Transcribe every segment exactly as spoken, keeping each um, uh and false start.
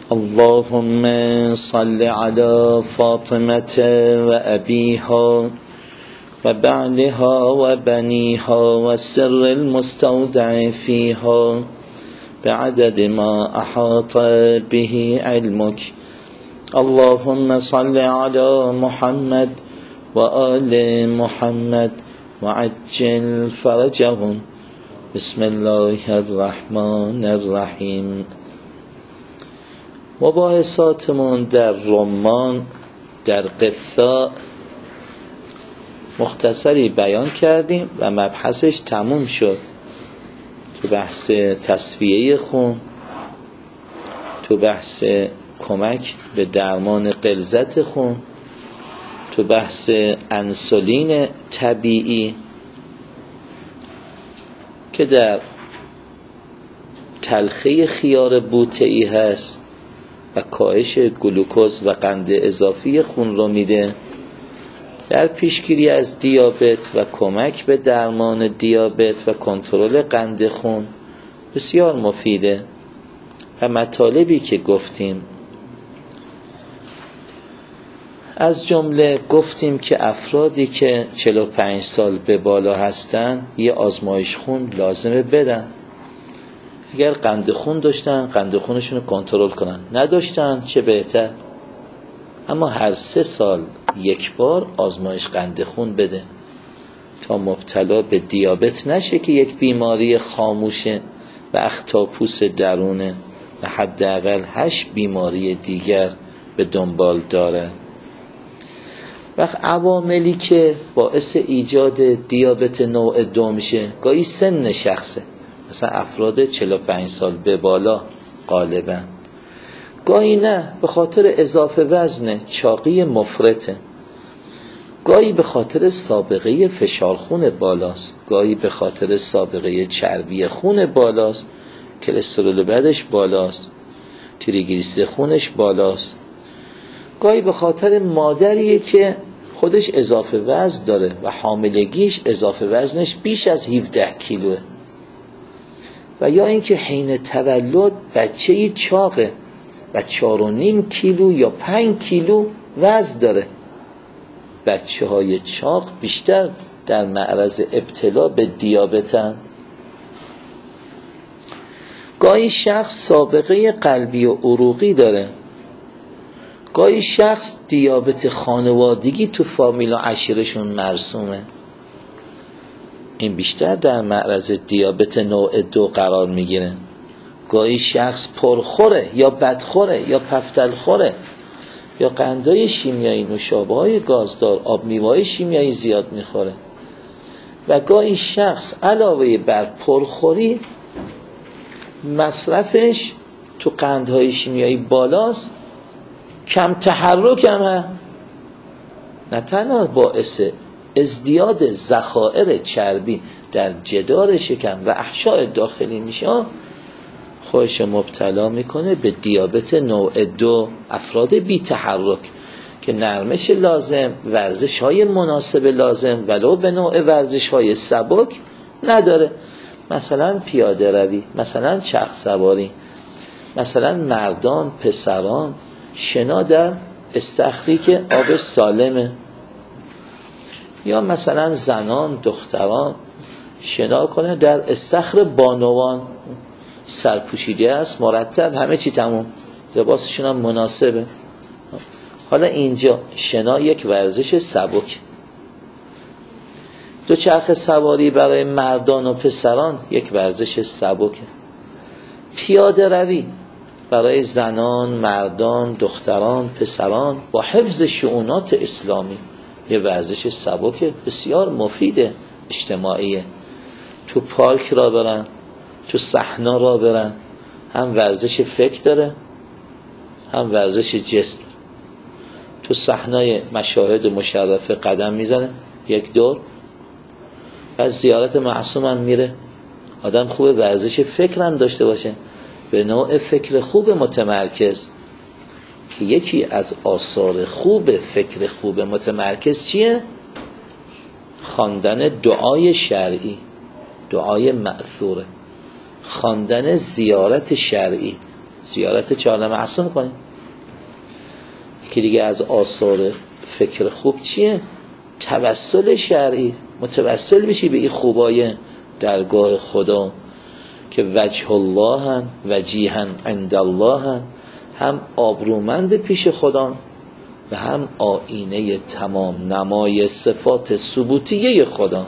اللهم صل على فاطمة وأبيها وبعلها وبنيها والسر المستودع فيها بعدد ما أحاط به علمك. اللهم صل على محمد وآل محمد وعجل فرجهم. بسم الله الرحمن الرحیم. مباحثاتمون در رمان در قثاء مختصری بیان کردیم و مبحثش تموم شد. تو بحث تصفیه خون، تو بحث کمک به درمان غلظت خون، تو بحث انسولین طبیعی که در تلخی خیار بوتئی هست و کاهش گلوکوز و قند اضافی خون رو میده، در پیشگیری از دیابت و کمک به درمان دیابت و کنترل قند خون بسیار مفیده. و مطالبی که گفتیم از جمله گفتیم که افرادی که چهل و پنج سال به بالا هستن یه آزمایش خون لازمه بدن. اگر قند خون داشتن قند خونشون رو کنترل کنن، نداشتن چه بهتر، اما هر سه سال یک بار آزمایش قند خون بده تا مبتلا به دیابت نشه که یک بیماری خاموشه و اختاپوس درونه و حداقل هشت بیماری دیگر به دنبال داره. وقت عواملی که باعث ایجاد دیابت نوع دو میشه گاهی سن شخصه، مثلا افراد چهل و پنج سال به بالا غالبا، گاهی نه به خاطر اضافه وزن چاقی مفرطه، گاهی به خاطر سابقه فشار خون بالاست، گاهی به خاطر سابقه چربی خون بالاست، کلسترول بدش بالاست، تریگلیسیرید خونش بالاست، گاهی به خاطر مادریه که خودش اضافه وزن داره و حاملگیش اضافه وزنش بیش از هفده کیلوه، و یا اینکه حین تولد بچه‌ای چاقه و چهار و نیم کیلو یا پنج کیلو وزن داره. بچه های چاق بیشتر در معرض ابتلا به دیابتن. گاهی شخص سابقه قلبی و عروقی داره، گاهی شخص دیابت خانوادگی تو فامیل و عشیرشون مرسومه، این بیشتر در معرض دیابت نوع دو قرار میگیره. گاهی شخص پرخوره یا بدخوره یا پفتلخوره یا قندهای شیمیایی، نوشابه‌های گازدار، آب میوه‌های شیمیایی زیاد میخوره، و گاهی شخص علاوه بر پرخوری مصرفش تو قندهای شیمیایی بالاست، کم تحرک هم، نه تنها باعث ازدیاد ذخایر چربی در جدار شکم و احشاء داخلی میشه، خودش مبتلا میکنه به دیابت نوع دو. افراد بی تحرک که نرمش لازم، ورزش های مناسب لازم ولو به نوع ورزش های سبک نداره، مثلا پیاده روی، مثلا چرخ سواری، مثلا مردان، پسران شنا در استخری که آبش سالمه، یا مثلا زنان، دختران شنا کنه در استخر بانوان، سرپوشیده است، مرتب، همه چی تموم، لباسشون هم مناسبه. حالا اینجا شنا یک ورزش سبک، دو چرخ سواری برای مردان و پسران یک ورزش سبکه، پیاده روی برای زنان، مردان، دختران، پسران با حفظ شؤونات اسلامی یه ورزش سبک بسیار مفیده، اجتماعیه. تو پارک را برن، تو صحنه را برن، هم ورزش فکر داره هم ورزش جسم. تو صحنه مشاهد مشرفه قدم میزنه یک دور، از زیارت معصوم هم میره. آدم خوبه ورزش فکر هم داشته باشه، به نوع فکر خوب متمرکز، که یکی از آثار خوب فکر خوب متمرکز چیه؟ خواندن دعای شرعی، دعای مأثوره، خواندن زیارت شرعی، زیارت چهارم محسن کنیم. یکی دیگه از آثار فکر خوب چیه؟ توسل شرعی، متوسل بشی به این خوبای درگاه خدا که وجه الله هن وجیها عند الله هن، هم آبرومند پیش خدا و هم آینه تمام نمای صفات ثبوتیه خدا.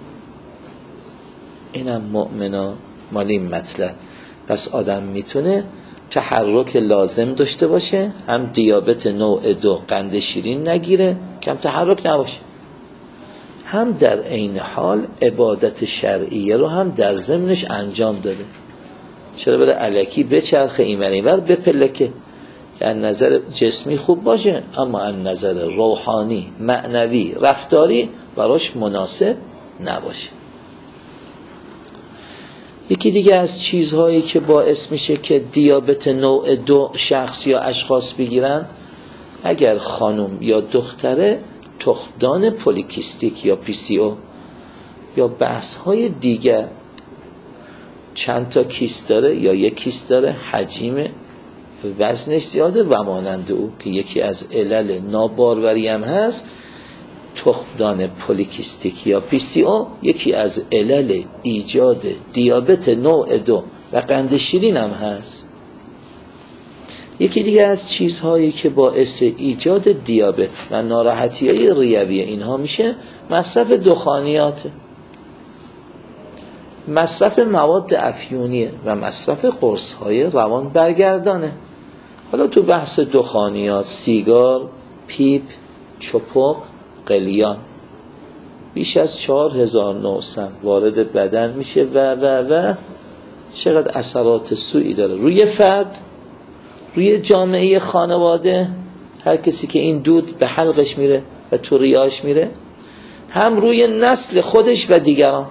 اینم مؤمنا مال این مطلب. پس آدم میتونه تحرک لازم داشته باشه، هم دیابت نوع دو قند شیرین نگیره، کم تحرک نباشه، هم در عین حال عبادت شرعیه رو هم در ضمنش انجام داده. چرا بره الکی بچرخه این ور این ور بپلکه که از نظر جسمی خوب باشه اما از نظر روحانی معنوی رفتاری براش مناسب نباشه. یکی دیگه از چیزهایی که باعث میشه که دیابت نوع دو شخص یا اشخاص بگیرن، اگر خانم یا دختره تخمدان پولیکیستیک یا پی سی او یا بحث‌های دیگر، چند تا کیست داره یا یک کیست داره، حجم وزنش زیاده و مانند او که یکی از علل ناباروری هم هست، تخمدان پولیکیستیک یا پی سی او یکی از علل ایجاد دیابت نوع دو و قند شیرین هم هست. یکی دیگه از چیزهایی که باعث ایجاد دیابت و ناراحتی‌های ریوی اینها میشه مصرف دخانیات، مصرف مواد افیونیه و مصرف قرص‌های روان برگردانه. حالا تو بحث دخانیات، سیگار، پیپ، چپق، قلیان بیش از چهار هزار نوع سم وارد بدن میشه و و و چقدر اثرات سوئی داره روی فرد، روی جامعه خانواده، هر کسی که این دود به حلقش میره و تو ریاش میره، هم روی نسل خودش و دیگران.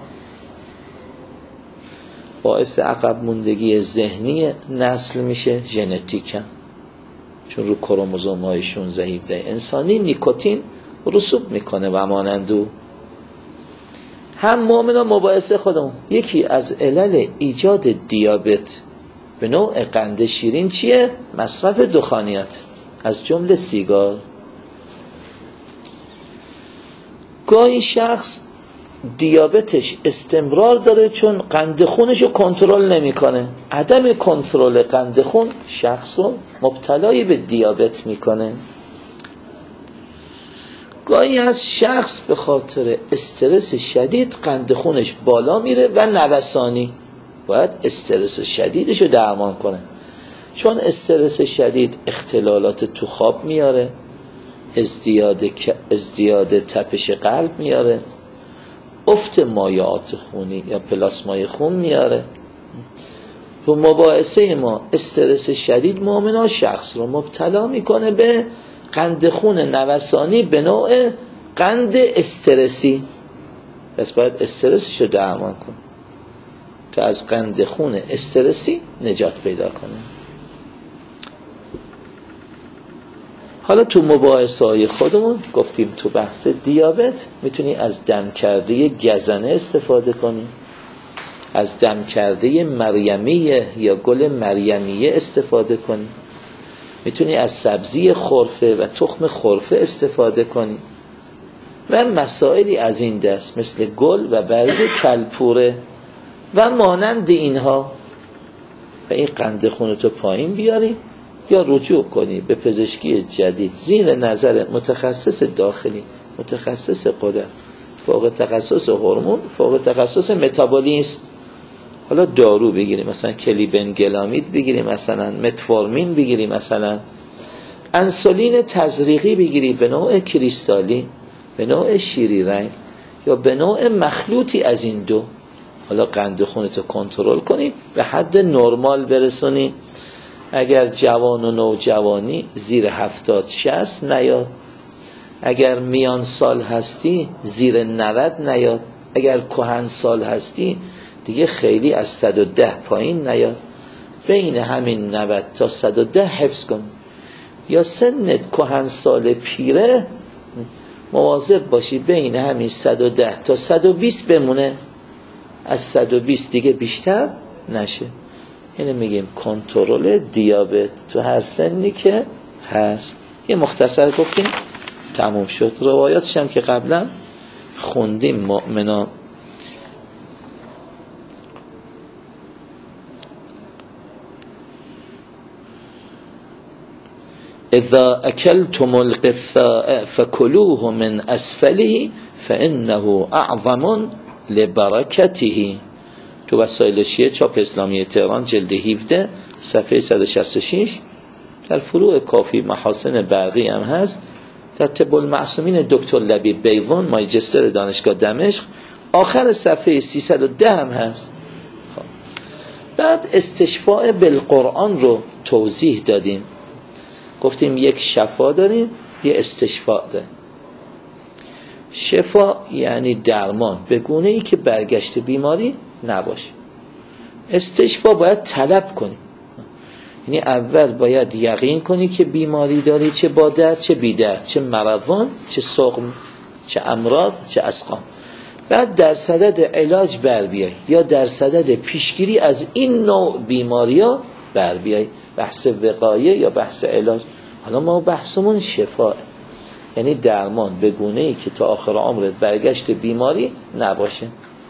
باعث عقب موندگی ذهنی نسل میشه، ژنتیکن، چون رو کروموزوم های شانزده هفده انسانی نیکوتین رسوب میکنه و مانند او. هم مؤمنا مباحثه خودمون، یکی از علل ایجاد دیابت به نوع قند شیرین چیه؟ مصرف دخانیات، از جمله سیگار. گاهی شخص دیابتش استمرار داره چون قند خونش رو کنترل نمیکنه. عدم کنترل قند خون شخص رو مبتلای به دیابت میکنه. گاهی از شخص به خاطر استرس شدید قند خونش بالا میره و نوسانی، باید استرس شدیدش رو درمان کنه، چون استرس شدید اختلالات تو خواب میاره، ازدیاد ازدیاد تپش قلب میاره، افت مایعات خونی یا پلاسمای خون میاره. تو مباحثه ما استرس شدید مؤمنا شخص رو مبتلا میکنه به قند خون نوسانی به نوع قند استرسی. پس باید استرسش رو درمان کنه تا از قند خون استرسی نجات پیدا کنه. حالا تو مباحثه های خودمون گفتیم تو بحث دیابت میتونی از دم کرده گزنه استفاده کنی، از دم کرده مریمیه یا گل مریمیه استفاده کنی، میتونی از سبزی خرفه و تخم خرفه استفاده کنی و مسائلی از این دست مثل گل و برگ کلپوره و مانند اینها. و این قند خونتو پایین بیاری یا رجوع کنی به پزشکی جدید زیر نظر متخصص داخلی، متخصص قدرت، فوق تخصص هورمون، فوق تخصص متابولیسم. حالا دارو بگیریم، مثلا کلیبنگلامید بگیریم، مثلا متفورمین بگیریم، مثلا انسولین تزریقی بگیری به نوع کریستالی، به نوع شیری رنگ یا به نوع مخلوطی از این دو. حالا قند خونتو کنترل کنی به حد نرمال برسونی. اگر جوان و نوجوانی زیر هفتاد شصت نیاد، اگر میان سال هستی زیر نود نیاد، اگر کهن سال هستی دیگه خیلی از صد و ده پایین نیاد، بین همین نود تا صد و ده حفظ کن. یا سنت کهن سال پیره مواظب باشی بین همین صد و ده تا صد و بیست بمونه، از صد و بیست دیگه بیشتر نشه. یعنی میگیم کنترل دیابت تو هر سنی که هست. یه مختصر گفتیم تموم شد. روایاتش هم که قبلا خوندیم. مؤمنا اذا اکلتم القثاء فکلوه من اسفله فانه اعظم لبرکته. تو وسایل شیعه چاپ اسلامی تهران جلد هفده صفحه صد و شصت و شش. در فروع کافی محاسن برقی هم هست. در طب المعصومین دکتر لبیب بیضون ماجستر دانشگاه دمشق آخر صفحه سیصد و ده هم هست. بعد استشفاء بالقرآن رو توضیح دادیم. گفتیم یک شفا داریم، یه استشفاء داریم. شفا یعنی درمان به گونه ای که برگشت بیماری نباشه. استشفا باید طلب کنی، یعنی اول باید یقین کنی که بیماری داری، چه با درد چه بی درد، چه مرضان چه سقم چه امراض چه اسقام. بعد در صدد علاج بر بیای یا در صدد پیشگیری از این نوع بیماری ها بر بیای. بحث وقایه یا بحث علاج. حالا ما بحثمون شفا، یعنی درمان به گونه ای که تا آخر عمرت برگشت بیماری نباشه.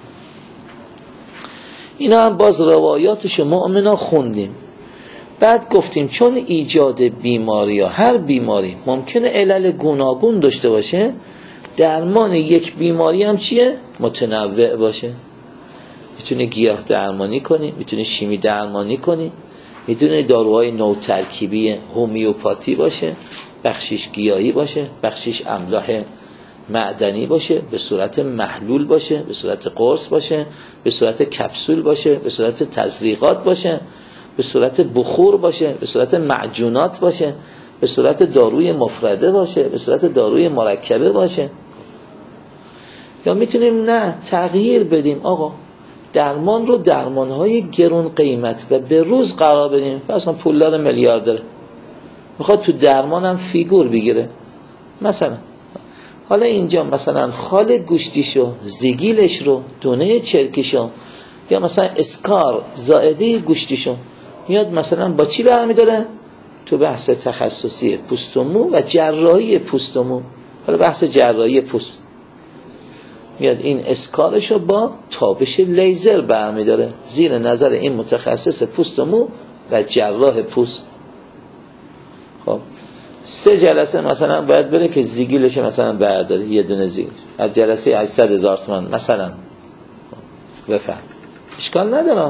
اینا هم باز روایاتش مؤمنا خوندیم. بعد گفتیم چون ایجاد بیماری یا هر بیماری ممکنه علل گوناگون داشته باشه، درمان یک بیماری هم چیه؟ متنوع باشه. میتونه گیاه درمانی کنی، میتونه شیمی درمانی کنی، میتونه داروهای نو ترکیبی هومیوپاتی باشه، بخشش گیاهی باشه، بخشش املاح معدنی باشه، به صورت محلول باشه، به صورت قرص باشه، به صورت کپسول باشه، به صورت تزریقات باشه، به صورت بخور باشه، به صورت معجونات باشه، به صورت داروی مفرده باشه، به صورت داروی مرکبه باشه. یا میتونیم نه تغییر بدیم، آقا درمان رو درمانهای گرون قیمت و به روز قرار بدیم. مثلا پولدار میلیاردر میخواد تو درمان هم فیگور بگیره، مثلا حالا اینجا مثلا خال گوشتیشو، زیگیلش رو، دونه چرکیشو، یا مثلا اسکار زائده گوشتیشو میاد مثلا با چی برمیداره؟ تو بحث تخصصی پوست و مو و جراحی پوست و مو. حالا بحث جراحی پوست میاد این اسکارشو با تابش لیزر برمیداره زیر نظر این متخصص پوست و مو و جراح پوست. خب سه جلسه مثلا باید بره که زیگیلش مثلا برداره، یه دونه زیگیل از جلسه هشتصد هزار تومان مثلا. بفهم اشکال نداره.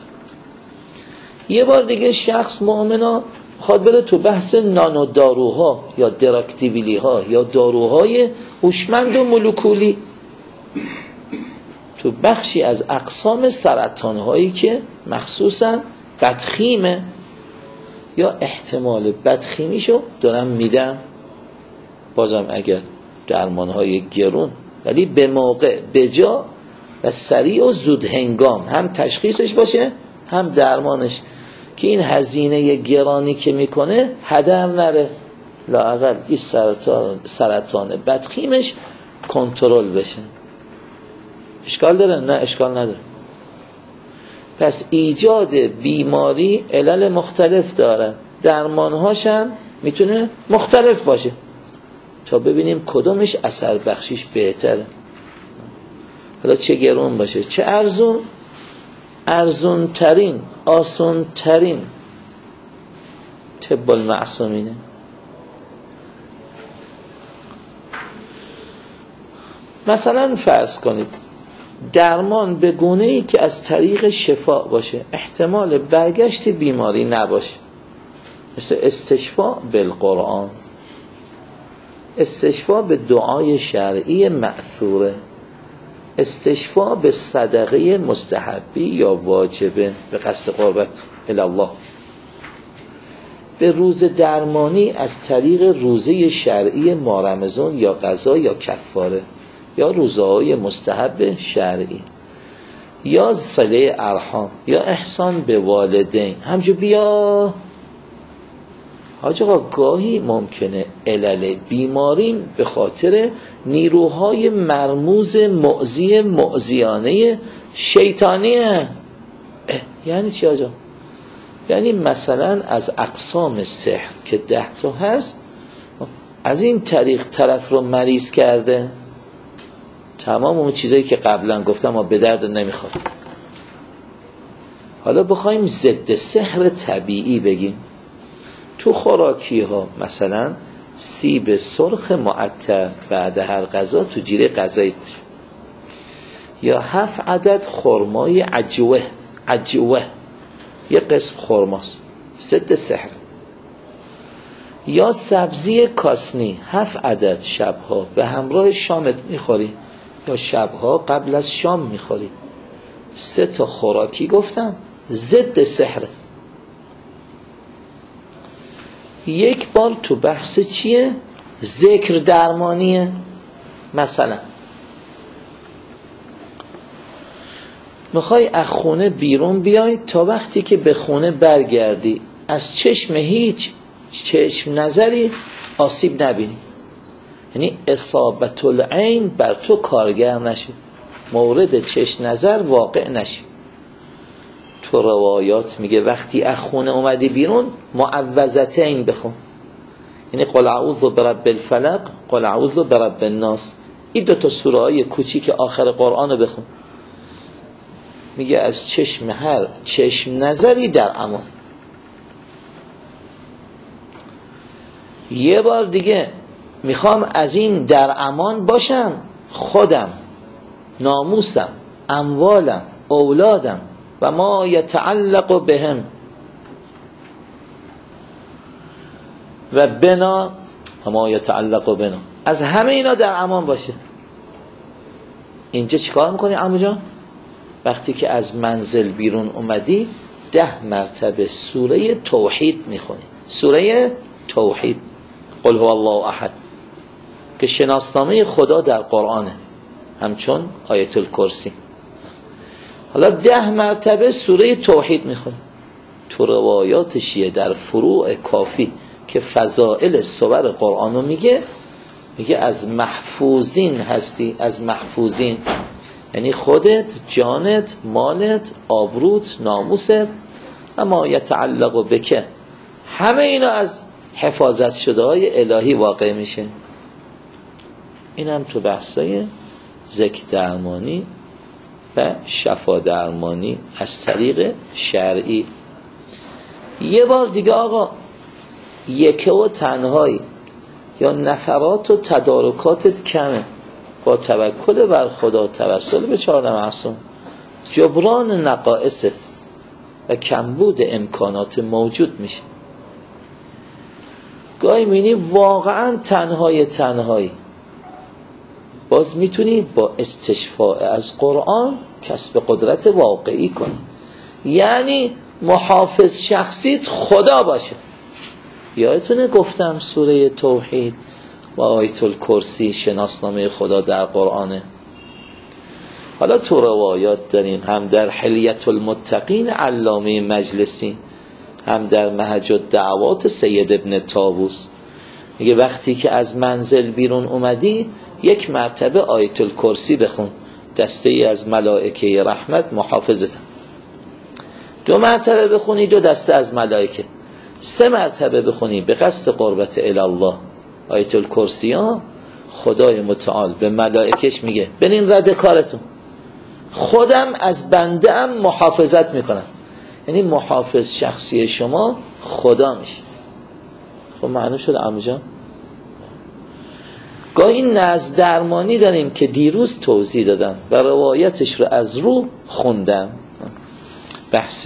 یه بار دیگه شخص مؤمنا خواد بره تو بحث نانو داروها یا دراکتیبیلی ها یا داروهای هوشمند و مولکولی، تو بخشی از اقسام سرطان هایی که مخصوصا بدخیمه یا احتمال بدخیمیشو دارم میدم. بازم اگر درمان های گرون ولی به موقع به جا و سریع و زود هنگام هم تشخیصش باشه هم درمانش، که این هزینه گرانی که میکنه هدر نره، لااقل این سرطان سرطان بدخیمش کنترل بشه. اشکال داره؟ نه اشکال نداره. پس ایجاد بیماری علل مختلف داره، درمانهاش هم میتونه مختلف باشه تا ببینیم کدومش اثر بخشیش بهتره. حالا چه گرون باشه چه ارزون، ارزون ترین آسون ترین طب المعصومینه. مثلا فرض کنید درمان به گونه‌ای که از طریق شفا باشه، احتمال برگشت بیماری نباشه، مثل استشفاء بالقرآن، استشفاء به دعای شرعی مأثوره، استشفاء به صدقه مستحبی یا واجبه به قصد قربت الله، به روز درمانی از طریق روزه شرعی ماه رمضان یا قضا یا کفاره یا روزهای مستحب شرعی یا صله ارحام یا احسان به والدین. همجور بیا حاج آقا گاهی ممکنه علل بیماریم به خاطر نیروهای مرموز مؤذی مؤذیانه شیطانیه. یعنی چی حاج آقا؟ یعنی مثلا از اقسام سحر که ده تا هست، از این طریق طرف رو مریض کرده. تمام اون چیزایی که قبلا گفتم ما به درد نمیخواد. حالا بخوایم ضد سحر طبیعی بگیم، تو خوراکی ها مثلا سیب سرخ معطر بعد هر غذا تو جیره غذایی باشه، یا هفت عدد خرمای عجوه، عجوه یه قسم خرماست ضد سحر، یا سبزی کاسنی هفت عدد شبها به همراه شامت میخوری یا شبها قبل از شام میخوری. سه تا خوراکی گفتم ضد سحر. یک بار تو بحث چیه؟ ذکر درمانیه. مثلا میخوای از خونه بیرون بیای، تا وقتی که به خونه برگردی از چشم هیچ چشم نظری آسیب نبینی، یعنی اصابت العین بر تو کارگر نشه، مورد چشم نظر واقع نشه. تو روایات میگه وقتی از خونه اومدی بیرون معوذتین بخون، یعنی قل اعوذ برب الفلق، قل اعوذ برب الناس، این دو تا سوره های کوچیک آخر قرآن رو بخون. میگه از چشم هر چشم نظری در امان. یه بار دیگه میخوام از این در امان باشم، خودم، ناموسم، اموالم، اولادم و ما یتعلق بهم و بنا و ما یتعلق بنا، از همه اینا در امان باشه. اینجا چیکار میکنی عمو جان؟ وقتی که از منزل بیرون اومدی ده مرتبه سوره توحید میخونی، سوره توحید، قل هو الله احد، که شناسنامه خدا در قرآنه، همچون آیت الکرسی. حالا ده مرتبه سوره توحید میخونی. تو روایات شیعه در فروع کافی که فضائل سور قرآنو میگه، میگه از محفوظین هستی، از محفوظین یعنی خودت، جانت، مالت، آبروت، ناموست، اما یتعلق بکه، همه اینا از حفاظت شده های الهی واقع میشه. این هم تو بحثای ذکر درمانی و شفا درمانی از طریق شرعی. یه بار دیگه آقا یکه و تنهایی یا نفرات و تدارکاتت کمه، با توکل بر خدا، توسل به چهار معصوم، جبران نقائصت و کمبود امکانات موجود میشه. گاهی می‌بینی واقعا تنهای تنهایی باز میتونی با استشفاء از قرآن کسب قدرت واقعی کنی، یعنی محافظ شخصیت خدا باشه. یادتونه گفتم سوره توحید و آیت الکرسی شناسنامه خدا در قرآنه. حالا تو روایات داریم، هم در حلیت المتقین علامه مجلسی، هم در نهج الدعوات سید ابن طاووس، میگه وقتی که از منزل بیرون اومدی یک مرتبه آیت الکرسی بخون، دسته ای از ملائکه رحمت محافظتن. دو مرتبه بخونی دو دسته از ملائکه. سه مرتبه بخونی به قصد قربت الله آیت الکرسی ها، خدای متعال به ملائکش میگه برین رد کارتون، خودم از بنده ام محافظت میکنم. یعنی محافظ شخصی شما خدا میشه. خب معنی شد عمو جان؟ گاهی نزد درمانی داریم که دیروز توضیح دادم و روایتش رو از رو خوندم، بحث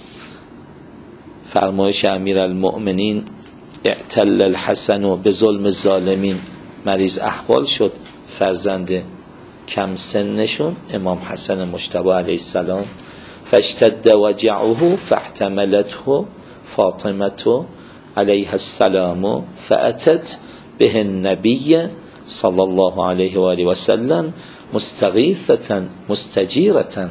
فرمایش امیرالمؤمنین اعتل الحسن و به ظلم الظالمین، مریض احوال شد فرزند کم سنشون امام حسن مجتبی علیه السلام، فاشتد وجعه فاحتملته فاطمه علیها السلام فاتت به النبی صلی الله علیه و آله و سلم مستغیثة مستجیرة.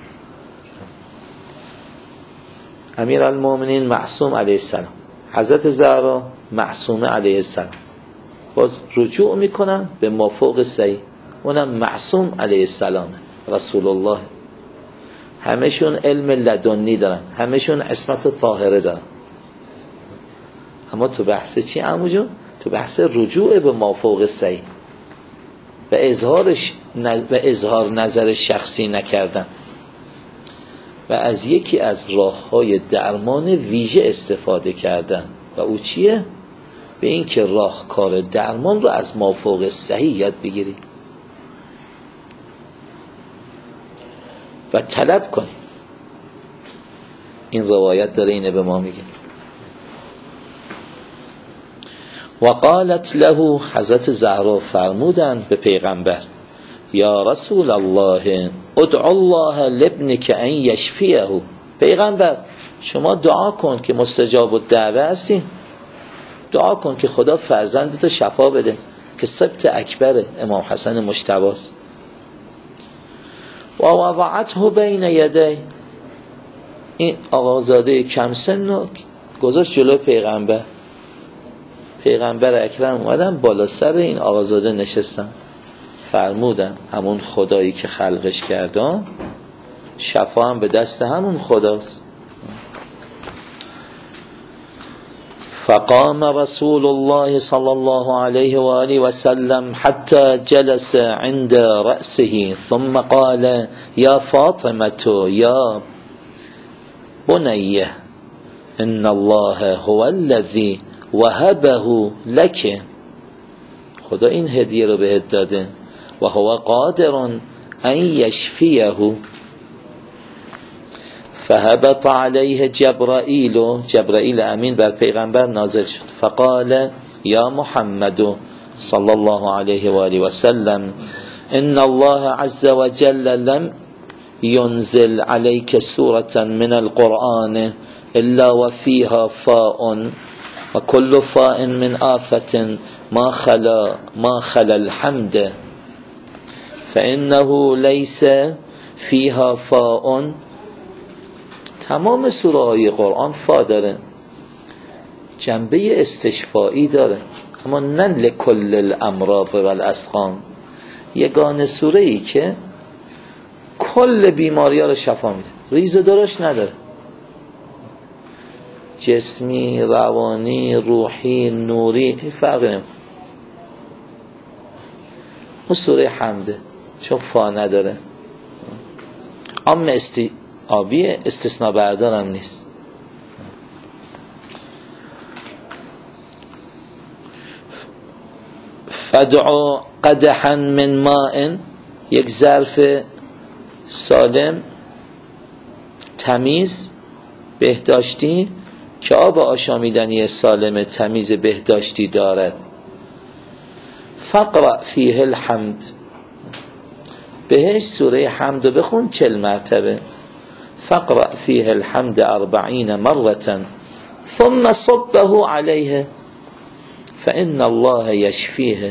امیرالمؤمنین معصوم علیه السلام، حضرت زهرا معصومه علیه السلام، باز رجوع میکنن به مافوق صحیح، اونم معصوم علیه السلام رسول الله. همشون علم لدنی دارن، همشون عصمت طاهره دارن. اما تو بحث چی عمو جون؟ تو بحث رجوع به مافوق صحیح و اظهارش و اظهار نظر شخصی نکردن و از یکی از راه‌های درمان ویژه استفاده کردن و او چیه؟ به این که راهکار درمان رو از مافوق صحیح یاد بگیری و طلب کنی. این روایت داره اینه به ما میگه. و قالت له، حضرت زهرا فرمودند به پیغمبر: یا رسول الله ادعو الله لابنک ان یشفیه. پیغمبر شما دعا کن که مستجاب الدعوه هستی، دعا کن که خدا فرزندتو شفا بده که سبت اکبر امام حسن مجتبی است. و وضعته بین یدی، این آقازاده کم سن رو گذاشت جلو پیغمبر. پیغمبر اکرم اومدن بالا سر این آقازاده نشستن، فرمودن همون خدایی که خلقش کردن شفا هم به دست همون خداست. فقام رسول الله صلی الله علیه و آله و سلم حتی جلس عند رأسه ثم قال یا فاطمة یا بنیه ان الله هو الذی وهبه لك، خدا این هدیه رو بهت داده و هو قادر ان یشفیه. فهبط علیه جبرائیل، جبرائیل امین بر پیغمبر نازل شد. فقال یا محمد صلی الله علیه و آله و سلم ان الله عز وجل لم ينزل عليك سورة من القرآن الا وفيها فاء وكل فاء من آفة ما خلا ما خلا الحمد فإنه ليس فيها فاء. تمام سوره های قرآن فا داره، جنبه استشفایی داره، اما نه لکل الامراض و الاسقام. یگانه سوره ای که کل بیماری ها رو شفا میده، ریز و درشت نداره، جسمی، روانی، روحی، نوری، فرقی نمیکنه. اون سوره حمده چون فا نداره، اما استی آبی استثناء بردارم نیست. فدعو قدحا من ماء، یک ظرف سالم تمیز بهداشتی که آب آشامیدنی سالم تمیز بهداشتی دارد. فقرأ فیه الحمد، بهش سوره حمد بخون چل مرتبه. فقرأ فیه الحمد اربعین مرة ثم صبه علیه فإن الله یشفیه.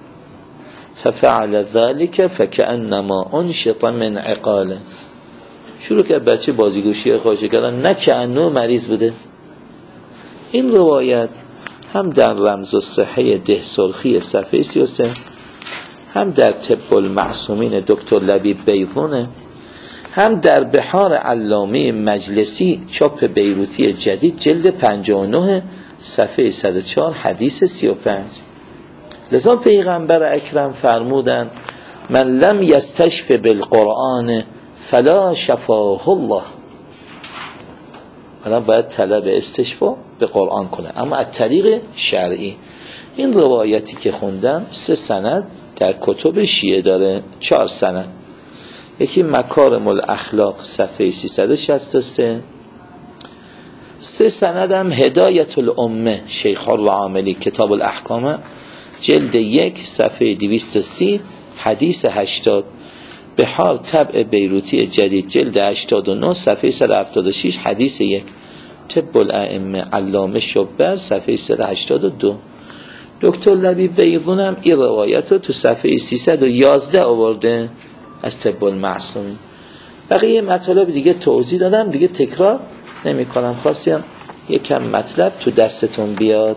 ففعل ذلك فكأنما انشط من عقاله. شروع که بچه بازیگوشی خواهش کردن، نه که انو مریض بوده. این روایت هم در رمز الصحه ده سرخی صفحه سی و سه، هم در طب المعصومین دکتر لبیب بیضونه، هم در بحار علامه مجلسی چاپ بیروتی جدید جلد پنجاه و نه صفحه صد و چهار حدیث سی و پنج. لذا پیغمبر اکرم فرمودند من لم یستشف بالقرآن فلا شفاه الله. آدم باید طلب استشفا به قرآن کنه، اما از طریق شرعی. این روایتی که خوندم سه سند در کتب شیعه داره، چهار سند. یکی مکارم الاخلاق صفحه سیصد و شصت و سه، سه سند هم هدایت الامه شیخ العاملی کتاب الاحکام جلد یک صفحه دویست و سی حدیث هشتاد، بحار طبع بیروتی جدید جلد هشتاد و نه صفحه صد و هفتاد و شش حدیث یک، طب الائمه علامه شبر صفحه صد و هشتاد و دو. دکتر لبیب بیضون هم این روایت رو تو صفحه سیصد و یازده آورده از طب المعصومین. بقیه مطالب دیگه توضیح دادم، دیگه تکرار نمی کنم. خواستیم یکم مطلب تو دستتون بیاد.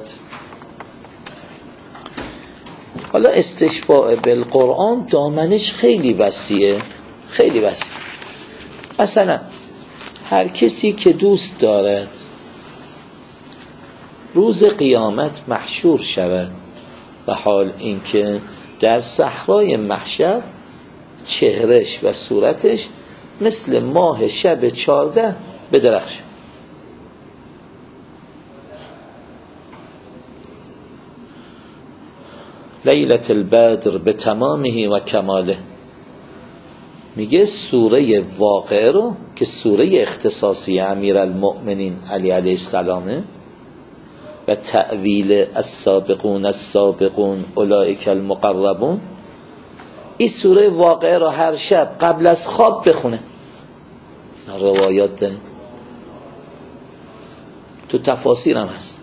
حالا استشفاء بالقرآن دامنش خیلی وسیعه، خیلی وسیع. مثلا هر کسی که دوست دارد روز قیامت محشور شود و حال اینکه در صحرای محشر چهرش و صورتش مثل ماه شب چارده بدرخشه، لیلة البدر به تمامه و کماله. میگه سوره واقعه رو که سوره اختصاصی امیرالمؤمنین علی علیه السلامه و تأویل السابقون السابقون اولئک المقربون، این سوره واقعه رو هر شب قبل از خواب بخونه. روایات داریم، تو تفاسیر هم هست.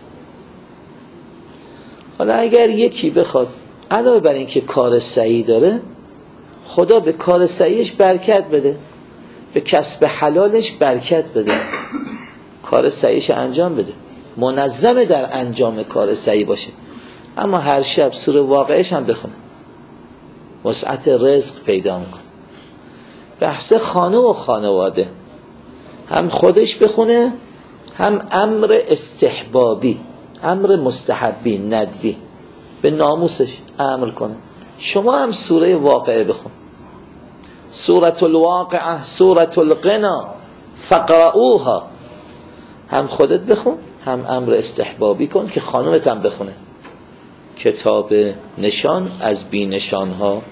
حالا اگر یکی بخواد علاوه بر این که کار صحیح داره، خدا به کار صحیحش برکت بده، به کسب حلالش برکت بده، کار صحیحش انجام بده، منظم در انجام کار صحیح باشه، اما هر شب سوره واقعش هم بخونه، وسعت رزق پیدا میکنه. بحث خانه و خانواده هم خودش بخونه، هم امر استحبابی، امر مستحبی ندبی به ناموسش امر کنه. شما هم سوره واقعه بخون، سورة الواقعه، سورة الغنا فقرؤوها، هم خودت بخون هم امر استحبابی کن که خانومت هم بخونه. کتاب نشان از بی نشان ها،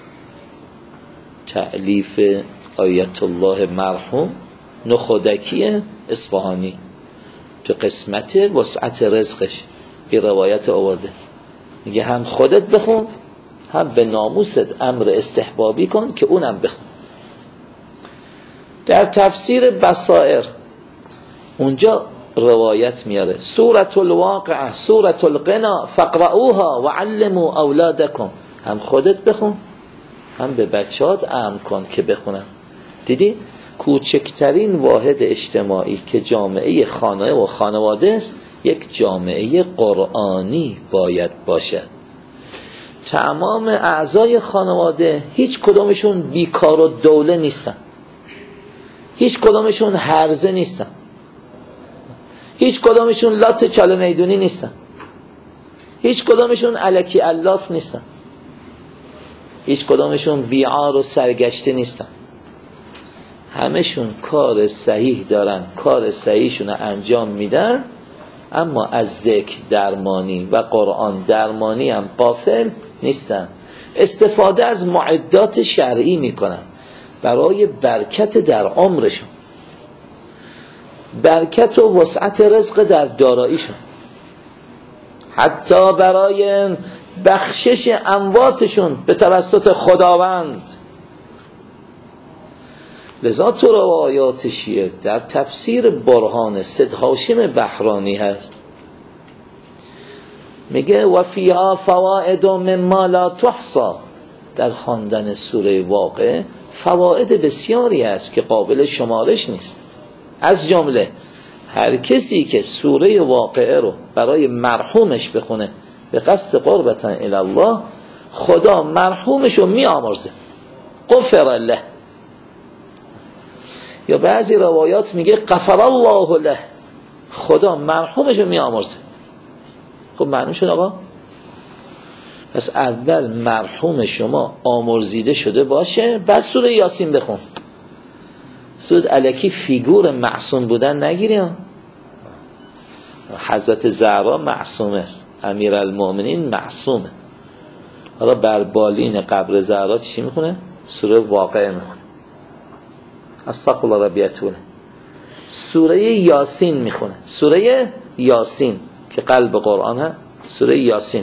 تألیف آیت الله مرحوم نخودکی اصفهانی، تو قسمت وسعت رزقش این روایت آورده. میگه هم خودت بخون هم به ناموست امر استحبابی کن که اونم بخون. در تفسیر بصائر اونجا روایت میاره سورة الواقعه، سورة الغنا فقرؤوها وعلموا اولادکم، هم خودت بخون هم به بچهات امر کن که بخونن. دیدی کوچکترین واحد اجتماعی که جامعه خانه و خانواده است، یک جامعه قرآنی باید باشد. تمام اعضای خانواده هیچ کدومشون بیکار و دوله نیستن، هیچ کدومشون هرزه نیستن، هیچ کدومشون لات چاله میدونی نیستن، هیچ کدومشون الکی الاف نیستن، هیچ کدومشون بیعار و سرگشته نیستن. همشون کار صحیح دارن، کار صحیحشون انجام میدن، اما از ذکر درمانی و قرآن درمانی هم غافل نیستن. استفاده از معدات شرعی میکنن برای برکت در عمرشون، برکت و وسعت رزق در داراییشون، حتی برای بخشش امواتشون به توسط خداوند. لذا تو روایات شیعه در تفسیر برهان سید هاشم بحرانی هست، میگه و فیها فوائد مما لا تحصى، در خواندن سوره واقعه فواید بسیاری هست که قابل شمارش نیست. از جمله هر کسی که سوره واقعه رو برای مرحومش بخونه به قصد قربتا الی الله، خدا مرحومش رو می آمرزه، غفر له. یا بعضی روایات میگه غفر الله له، خدا مرحومش رو می آمرزه. خب معلوم شد آقا؟ پس اول مرحوم شما آمرزیده شده باشه، بعد سوره یاسین بخون. سود الکی فیگور معصوم بودن نگیریم. حضرت زهرا معصوم است، امیرالمؤمنین معصومه. حالا بر بالین قبر زهرا چی میخونه؟ سوره واقعه میخونه، استغفر الله ربیتونه. سوره یاسین میخونه، سوره یاسین که قلب قرآن هست، سوره یاسین.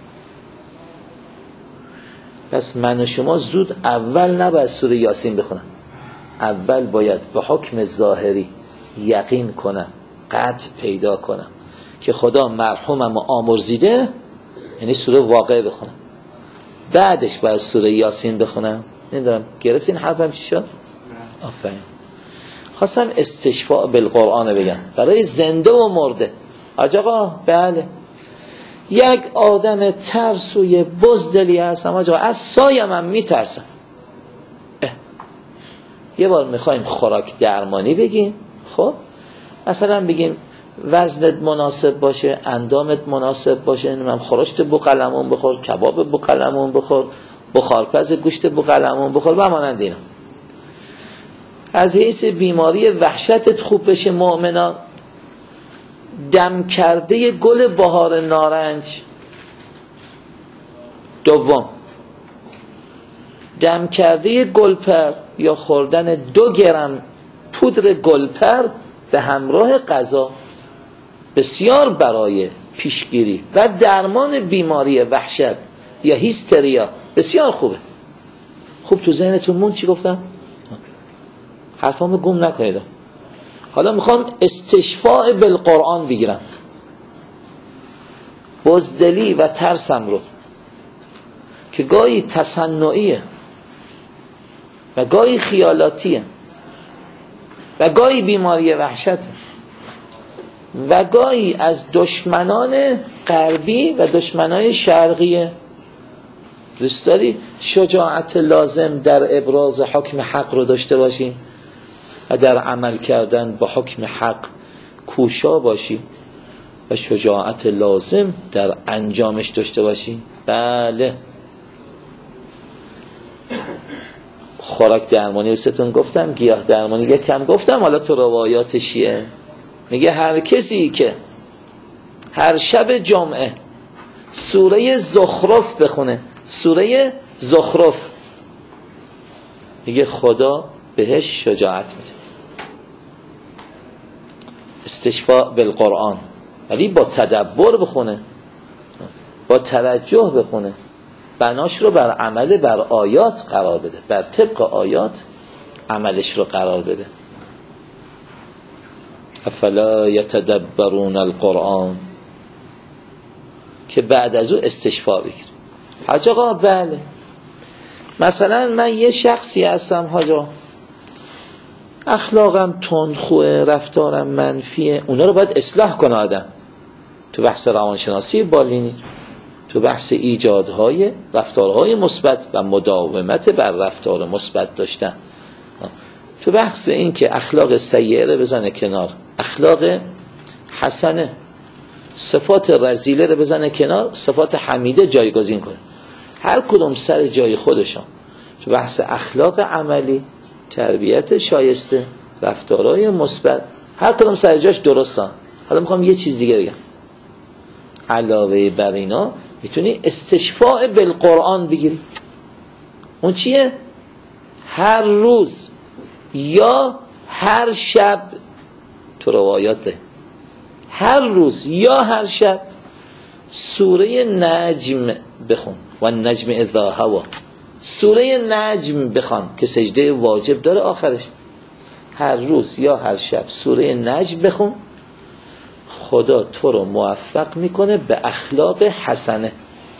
پس من و شما زود اول نباید سوره یاسین بخونم، اول باید به حکم ظاهری یقین کنم، قطع پیدا کنم که خدا مرحومم و آمرزیده، یعنی سوره واقعه بخونم، بعدش باید سوره یاسین بخونم. نمیدونم گرفتین حرفم چی شد؟ آفرین. خواستم استشفاء بالقرآن بگم برای زنده و مرده. حاج آقا بله، یک آدم ترسوی بزدلی هستم حاج آقا، از سایم هم میترسم. یه بار میخوایم خوراک درمانی بگیم، خب مثلا بگیم وزنت مناسب باشه، اندامت مناسب باشه، نمیدونم خورشت بوقلمون بخور، کباب بوقلمون بخور، بخارپز گوشت بوقلمون بخور و مانند اینا. از حیث بیماری وحشتت خوب بشه مؤمنا، دم کرده گل بهار نارنج. دوم، دم کرده گلپر یا خوردن دو گرم پودر گلپر به همراه غذا بسیار برای پیشگیری و درمان بیماری وحشت یا هیستریا بسیار خوبه. خوب تو ذهنتون مون چی گفتم؟ حرفامو گم نکنید. حالا میخوام استشفاء بالقرآن بگیرم، بزدلی و ترسم رو که گاهی تصنعیه و گاهی خیالاتیه و گاهی بیماری وحشته و گاهی از دشمنان غربی و دشمنان شرقیه. دوست داری شجاعت لازم در ابراز حکم حق رو داشته باشی و در عمل کردن با حکم حق کوشا باشی و شجاعت لازم در انجامش داشته باشی؟ بله. خوراک درمانی بستون گفتم، گیاه درمانی یک کم گفتم. حالا تو روایات شیعه میگه هر کسی که هر شب جمعه سوره زخرف بخونه، سوره زخرف، میگه خدا بهش شجاعت میده. استشفاء بالقرآن، ولی با تدبر بخونه، با توجه بخونه، بناش رو بر عمل بر آیات قرار بده، بر طبق آیات عملش رو قرار بده. افلا یتدبرون القرآن، که بعد از او استشفاء بگیر. حاج آقا بله، مثلا من یه شخصی هستم حاج آقا، اخلاقم تندخوه، رفتارم منفیه، اونا رو باید اصلاح کنه آدم. تو بحث روانشناسی بالینی، تو بحث ایجادهای رفتارهای مثبت و مداومت بر رفتار مثبت داشتن، تو بحث این که اخلاق سیئه رو بزنه کنار، اخلاق حسنه، صفات رذیله رو بزنه کنار، صفات حمیده جایگزین کنه، هر کدوم سر جای خودشان. تو بحث اخلاق عملی، تربیت شایسته، رفتارهای مثبت، هر کدوم سر جاش درستن. حالا میخوام یه چیز دیگه بگم، علاوه بر اینا میتونی استشفاء بالقرآن بگیری. اون چیه؟ هر روز یا هر شب، تو روایاته، هر روز یا هر شب سوره نجم بخون، و النجم اذا هوا، سوره نجم بخون که سجده واجب داره آخرش. هر روز یا هر شب سوره نجم بخون، خدا تو رو موفق میکنه به اخلاق حسنه.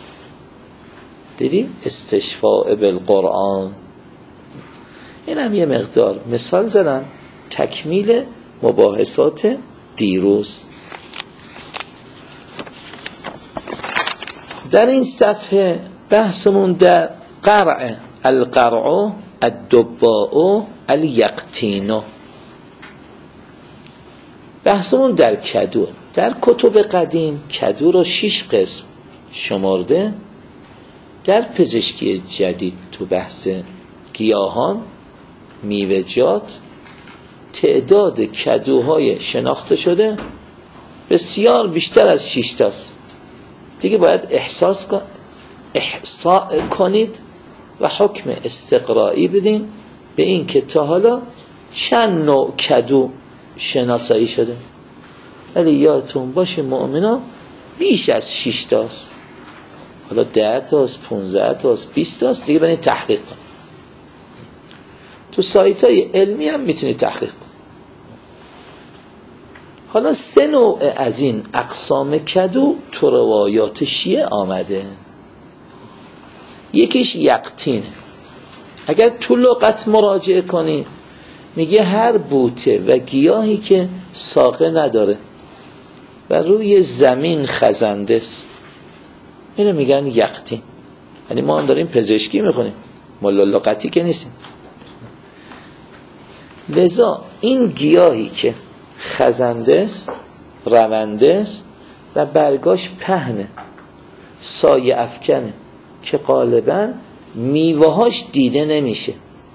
دیدی؟ استشفاء بالقرآن. این هم یه مقدار مثال زدم، تکمیل مباحثات دیروز. در این صفحه بحثمون در قرع، القرع، الدباء، الیقطین. بحثمون در کدو. در کتب قدیم کدو رو شش قسم شمرده. در پزشکی جدید تو بحث گیاهان، میوه‌جات، تعداد کدوهای شناخته شده بسیار بیشتر از شش تاست. دیگه باید احساس کن احصاء کنید و حکم استقرایی بدین به این که تا حالا چند نوع کدو شناسایی شده. ولی یادتون باشه مؤمنا بیش از شش تاست، حالا ده تاست، پونزده تاست، بیست تاست، دیگه برید تحقیق کن. تو سایت های علمی هم میتونید تحقیق کن. حالا سه نوع از این اقسام کدو تو روایات شیعه آمده. یکیش یقطینه. اگر تو لغت مراجعه کنی میگه هر بوته و گیاهی که ساقه نداره و روی زمین خزنده است، اینو میگن یقطین. یعنی ما هم داریم پزشکی میکنیم، ملا لغتی که نیستیم. لذا این گیاهی که خزنده است، رونده است و برگاش پهنه، سایه افکنه، که غالبا میوه‌هاش دیده نمیشه.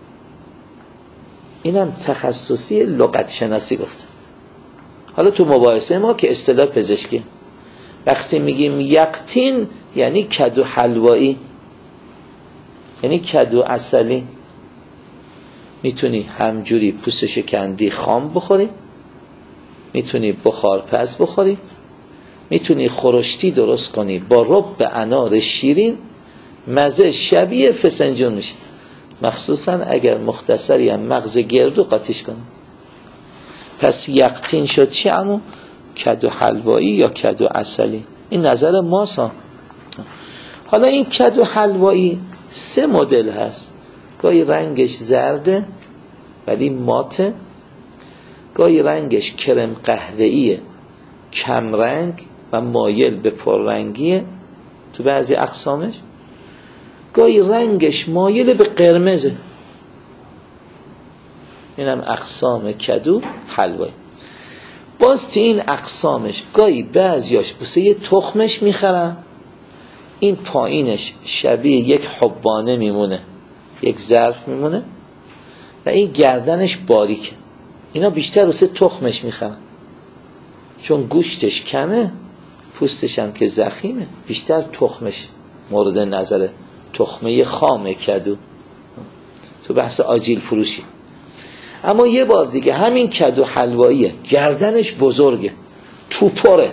اینم تخصصی لغت شناسی گفته. حالا تو مباحثه ما که اصطلاح پزشکی، وقتی میگیم یقطین یعنی کدو حلوایی، یعنی کدو عسلی. میتونی همجوری پوستش کندی خام بخوری، میتونی بخارپز بخوری، میتونی خورشتی درست کنی با رب انار شیرین، مزه شبیه فسنجون میشه، مخصوصا اگر مختصری هم مغز گردو قاطیش کنی. پس یقطین شد چی عمو؟ کدو حلوایی یا کدو عسلی. این نظر ماست. حالا این کدو حلوایی سه مدل هست. گاهی رنگش زرده ولی ماته، گاهی رنگش کرم قهوه‌ایه کم رنگ و مایل به پررنگیه تو بعضی اقسامش، گاهی رنگش مایل به قرمزه. اینم اقسام کدو حلوایی. باز تو این اقسامش گاهی بعضیاش بوسه تخمش میخرن، این پایینش شبیه یک حبانه میمونه، یک ظرف میمونه و این گردنش باریکه. اینا بیشتر واسه تخمش میخرن چون گوشتش کمه، پوستش هم که ضخیمه، بیشتر تخمش مورد نظره. تخمه خام کدو تو بحث آجیل فروشی. اما یه بار دیگه همین کدو حلواییه، گردنش بزرگه، توپره،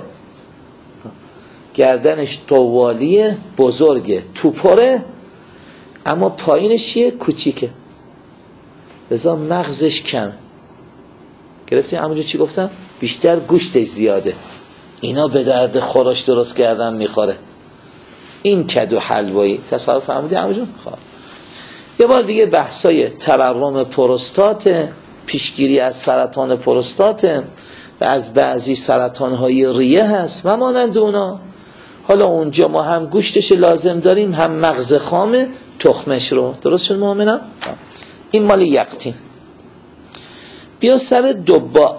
گردنش طوالیه، بزرگه، توپره، اما پایینش چیه؟ کوچیکه، لذا مغزش کم. گرفتی همونجا چی گفتم؟ بیشتر گوشتش زیاده. اینا به درد خورش درست کردن میخوره. این کدو حلوایی. تصور فهمیدی همونجا؟ خب یه بار دیگه بحثای تورم پروستات، پیشگیری از سرطان پروستات و از بعضی سرطانهای ریه هست و مانند اونا. حالا اونجا ما هم گوشتش لازم داریم، هم مغز خام تخمش رو. درست شد مؤمنان؟ این مال یقطین. بیا سر دبا.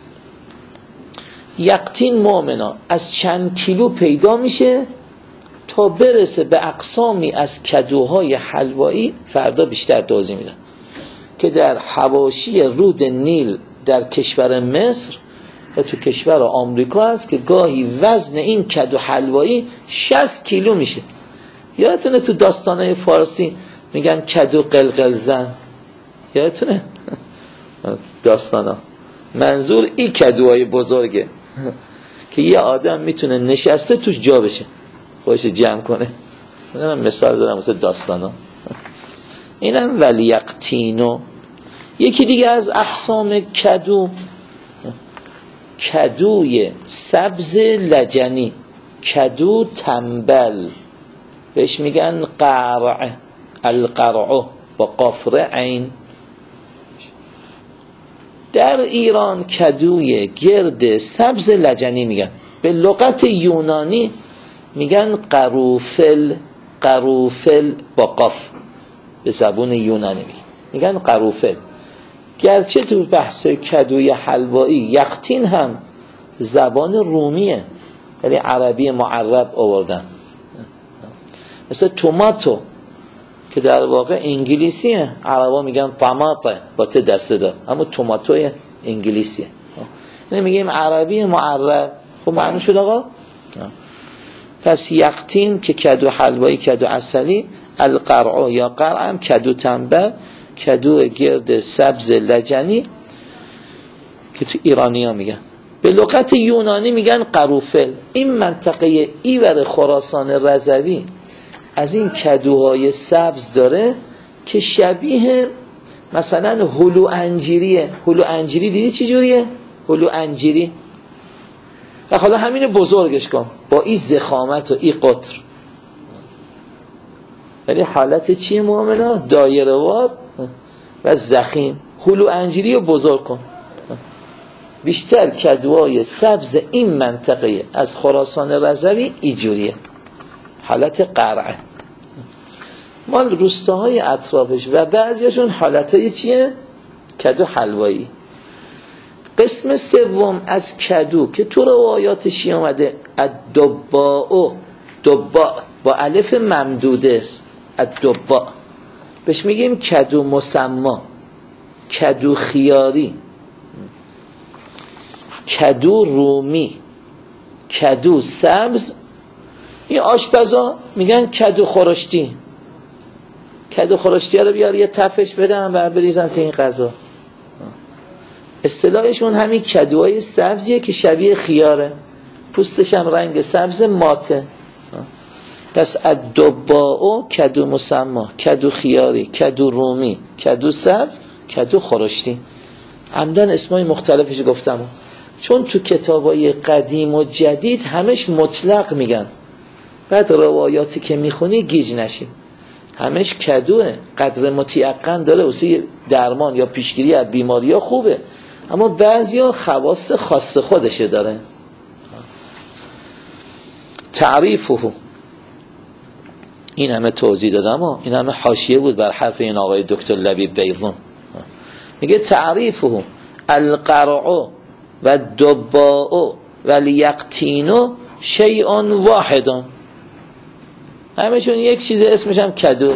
یقطین مؤمنان از چند کیلو پیدا میشه تا برسه به اقسامی از کدوهای حلوایی. فردا بیشتر توضیح میدم که در حواشی رود نیل در کشور مصر و تو کشور آمریکا هست که گاهی وزن این کدو حلوایی شصت کیلو میشه. یادتونه تو داستانهای فارسی میگن کدو قلقل زن؟ یادتونه داستانا؟ منظور این کدوهای بزرگه که یه آدم میتونه نشسته توش جا بشه، خودش جمع کنه. من مثال دارم واسه داستانا. اینم ولی یقطینو. یکی دیگه از اقسام کدو، کدوی سبز لجنی، کدو تنبل، بهش میگن قرع، القرع با قافر عین. در ایران کدوی گرد سبز لجنی میگن، به لغت یونانی میگن قروفل، قروفل با قاف، به زبون یونانی میگن میگن قروفل. گرچه تو بحث کدوی حلوایی یقطین هم زبان رومیه ولی عربی معرب آوردن، مثل توماتو که در واقع انگلیسیه، عربا میگن طماطه با ته دسته دار، اما توماتوی انگلیسیه. یعنی میگیم عربی معرب. خب معنی شد آقا؟ پس یقطین که کدو حلوایی، کدو عسلی، القرع یا قرع هم کدو تنبل، کدو گرد سبز لجنی که تو ایرانی ها میگن. به لغت یونانی میگن قروفل. این منطقه ایور خراسان رضوی از این کدوهای سبز داره که شبیه مثلا هلو انجیریه. هلو انجیری دیدی چی جوریه؟ هلو انجیری. و حالا همین بزرگش کن با این زخامت و این قطر، ولی حالت چیه مؤمنا؟ دایره وار و زخیم. هلو انجیری رو بزرگ کن. بیشتر کدوهای سبز این منطقه از خراسان رضوی اینجوریه، حالت قرعه. مال روستاهای اطرافش و بعضیشون حالتهای چیه؟ کدو حلوایی. قسم سوم از کدو که تو روایات شیعه اومده الدباء، دباء با الف ممدوده است، الدباء بهش میگیم کدو مسما، کدو خیاری، کدو رومی، کدو سبز. این آشپزا میگن کدو خورشتی. کدو خورشتی رو بیار یه تفش بدم و بریزم تو این غذا. اصطلاحشون همین کدوهای سبزیه که شبیه خیاره، پوستش هم رنگ سبز ماته. پس الدباء کدو مسما، کدو خیاری، کدو رومی، کدو سبز، کدو خورشتی. عمدن اسمای مختلفش گفتم چون تو کتابای قدیم و جدید همش مطلق میگن، بعد روایاتی که میخونی گیج نشی. همش کدوه، قدر متیقن داره واسه درمان یا پیشگیری از بیماری ها خوبه، اما بعضیا خواص خاص خودشه داره. تعریفه، این همه توضیح دادم و این همه حاشیه بود بر حرف این آقای دکتر لبیب بیضون. میگه تعریفه القرع و الدباء و الیقطین شیء واحد، همشون یک چیز اسمش هم کدو.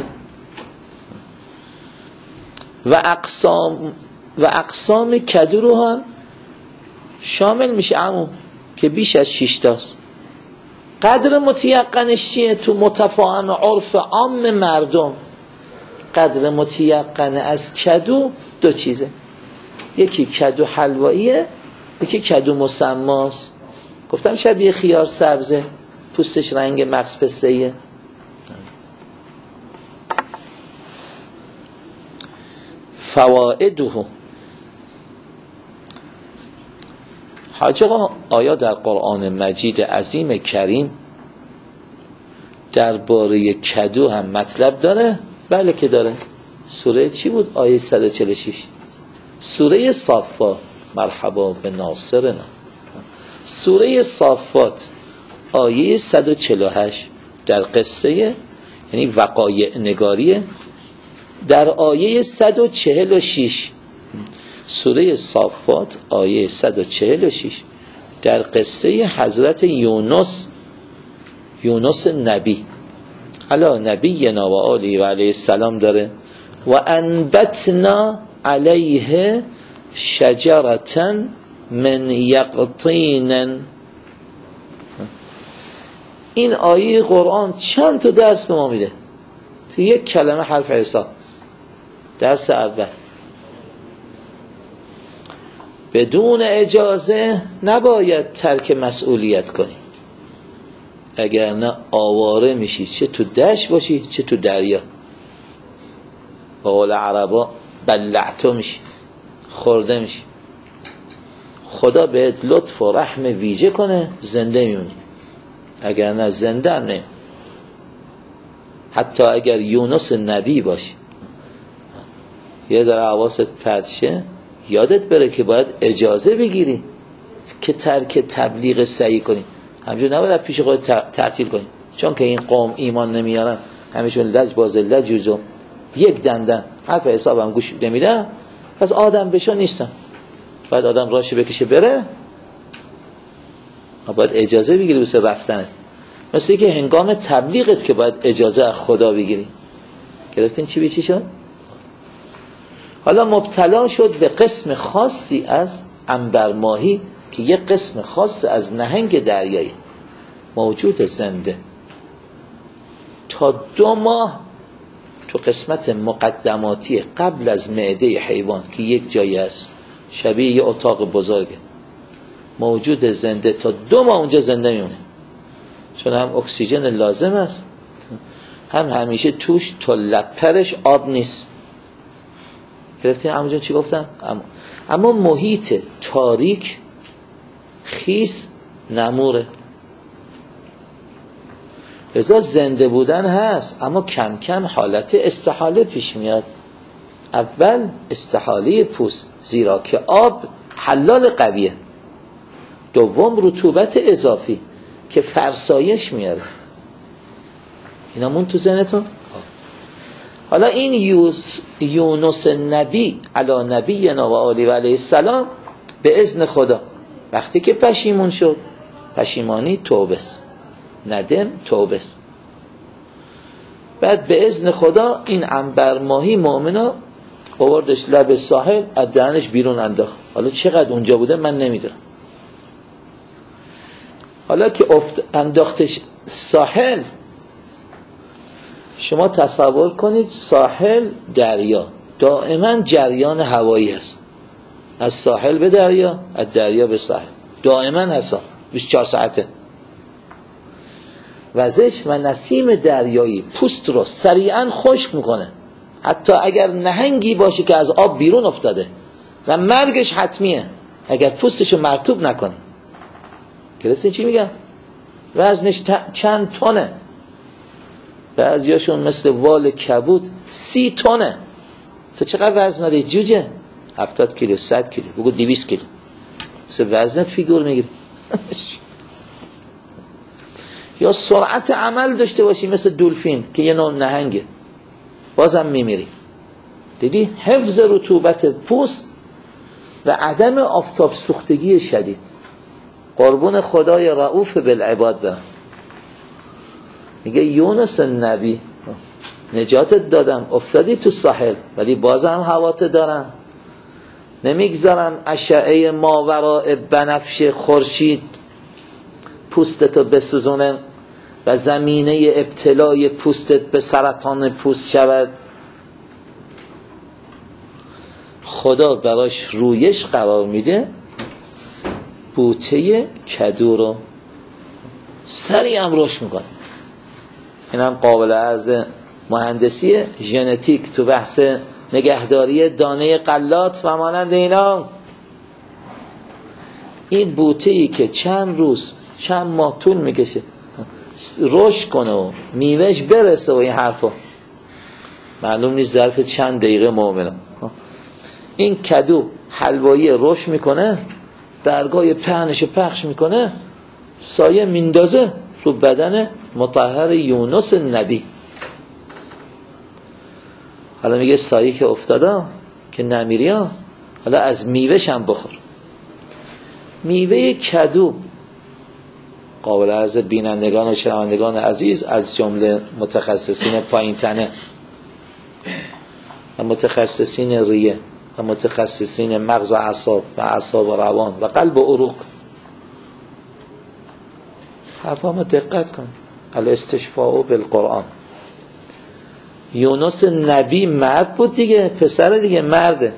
و اقسام و اقسام کدو رو هم شامل میشه عمو که بیش از شش تاست. قدر متیقنش چیه؟ تو متفاهم عرف عام مردم قدر متیقن از کدو دو چیزه، یکی کدو حلواییه، یکی کدو مسماست. گفتم شبیه خیار سبزه، پوستش رنگ مغز پسته‌ایه. فوائده، حاج آقا آیا در قرآن مجید عظیم کریم درباره کدو هم مطلب داره؟ بله که داره. سوره چی بود؟ آیه صد و چهل و شش، سوره صافات. مرحبا به ناصرنا. سوره صافات آیه صد و چهل و هشت در قصه، یعنی وقایع نگاریه. در آیه صد و چهل و شش سوره صافات آیه صد و چهل و شش در قصه حضرت یونس، یونس نبی علی نبینا و آله و علیه السلام داره. و انبتنا علیه شجرة من یقطین. این آیه قرآن چند تا درس به ما میده تو یک کلمه حرف حساب. درس اول، بدون اجازه نباید ترک مسئولیت کنی، اگر نه آواره میشی، چه تو دشت باشی چه تو دریا. با قول عربا بلعتو میشی، خورده میشی. خدا بهت لطف و رحم ویژه کنه زنده میمونی، اگر نه زنده هم نه. حتی اگر یونس نبی باشی، یه ذره حواست پرت شه، یادت بره که باید اجازه بگیری که ترک تبلیغ سعی کنی. همجور نباید پیش خود تعطیل کنی، چون که این قوم ایمان نمیارن، همیشون لج باز لجوزو یک دندن حرف حساب هم گوش نمیدن، پس آدم بشو نیستن. باید آدم راشو بکشه بره، باید اجازه بگیری بسه رفتنه. مثل که هنگام تبلیغت که باید اجازه از خدا بگیری. گرفتین چی بی چی شد؟ حالا مبتلا شد به قسم خاصی از عنبرماهی که یک قسم خاص از نهنگ دریایی موجود زنده. تا دو ماه تو قسمت مقدماتی قبل از معده حیوان که یک جایی است، شبیه یه اتاق بزرگه، موجود زنده. تا دو ماه اونجا زنده میمونه، چون هم اکسیژن لازم است، هم همیشه توش تا لپرش آب نیست. گرفتین همونجا چی گفتم؟ اما, اما محیط تاریک خیس نموره، لذا زنده بودن هست، اما کم کم حالت استحاله پیش میاد. اول استحاله پوست، زیرا که آب حلال قویه. دوم رطوبت اضافی که فرسایش میاره. اینا مون تو ذهنتون؟ حالا این یوس یونس نبی علی نبینا و آله و علیه السلام به اذن خدا وقتی که پشیمون شد، پشیمانی توبه است، ندم توبه است، بعد به اذن خدا این عنبر ماهی مؤمنا آوردش لب ساحل، از دهنش بیرون انداخت. حالا چقدر اونجا بوده من نمیدونم. حالا که افت انداختش ساحل، شما تصور کنید ساحل دریا، دائما جریان هوایی هست، از ساحل به دریا، از دریا به ساحل، دائما هست، بیست و چهار ساعته. وزش و نسیم دریایی پوست رو سریعا خشک میکنه، حتی اگر نهنگی باشه که از آب بیرون افتاده و مرگش حتمیه اگر پوستشو مرطوب نکنه. گرفتین چی میگم؟ وزنش چند تونه، بعضیاشون مثل وال کبود سی تونه. تو چقدر وزن داری جوجه؟ هفتاد کیلو، صد کیلو، بگو دویست کیلو. مثل وزنت فیگور میگیری. یا سرعت عمل داشته باشی مثل دولفین که یه نوع نهنگه، بازم میمیری. دیدی؟ حفظ رطوبت پوست و عدم آفتاب سوختگی شدید. قربون خدای رؤوف بالعباد برم. میگه یونس نبی نجاتت دادم، افتادی تو ساحل ولی بازم هوات دارم، نمیگذارم اشعه ماوراء بنفش خورشید پوستتو بسوزونه و زمینه ابتلای پوستت به سرطان پوست شود. خدا براش رویش قرار میده، بوته کدو رو سریع هم رشد میکنه. این هم قابل عرض مهندسی ژنتیک تو بحث نگهداری دانه غلات و مانند اینا. این بوته‌ای که چند روز چند ماه طول میکشه رشد کنه و میوهش برسه و این حرفا معلوم نیست ظرف چند دقیقه مؤمنه. این کدو حلوایی رشد میکنه، برگای پهنش پخش میکنه، سایه میندازه رو بدن مطهر یونس نبی. حالا میگه سایه که افتاده که نمیری ها، حالا از میوهش هم بخور. میوه کدو قابل عرض بینندگان و شنوندگان عزیز از جمله متخصصین پایین تنه و متخصصین ریه و متخصصین مغز و اعصاب و اعصاب و روان و قلب و عروق، حرفا دقت کن. الاستشفاء بالقرآن. یونس نبی مرد بود دیگه، پسر دیگه، مرده.